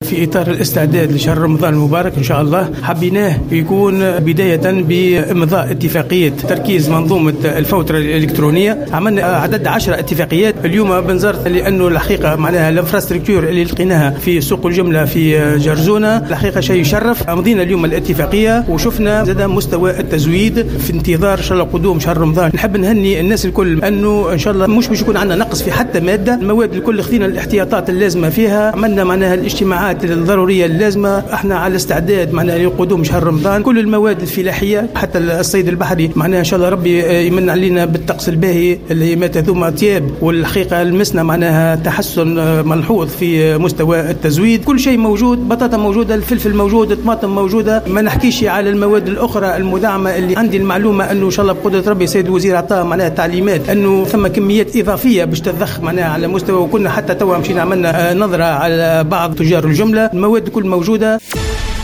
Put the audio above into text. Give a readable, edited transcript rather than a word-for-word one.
في إطار الاستعداد لشهر رمضان المبارك إن شاء الله حبيناه يكون بداية بإمضاء اتفاقية تركيز منظومة الفوترة الإلكترونية. عملنا عدد 10 اتفاقيات اليوم بنزرت، لأنه الحقيقة معناها الانفراستركتور اللي لقيناها في سوق الجملة في جرزونة الحقيقة شيء يشرف. أمضينا اليوم الاتفاقية وشفنا زاد مستوى التزويد في انتظار إن شاء الله قدوم شهر رمضان. نحب نهني الناس الكل أنه إن شاء الله مش يكون عندنا نقص في حتى مادة. المواد الكل خذينا الاحتياطات اللازمة فيها، عملنا معناها الاجتماعات الضرورية اللازمة. احنا على استعداد معناها لقدوم شهر رمضان. كل المواد الفلاحية حتى الصيد البحري معناها إن شاء الله ربي يمن علينا بالطقس الباهي اللي ما تذوم أطياب، والحقيقة لمسنا معناها تحسن ملحوظ في مستوى التزويد. كل شيء موجود، بطاطا موجودة، الفلفل موجود، الطماطم موجودة. ما نحكيش على المواد الأخرى المدعمة اللي عندي المعلومة أنه إن شاء الله بقدرة ربي سيد الوزير عطاه معناها تعليمات أنه ثم كميات إضافية باش تضخ معناها على مستوى. وكنا حتى توا مشينا عملنا نظرة على بعض تجار الجملة، المواد كل موجودة.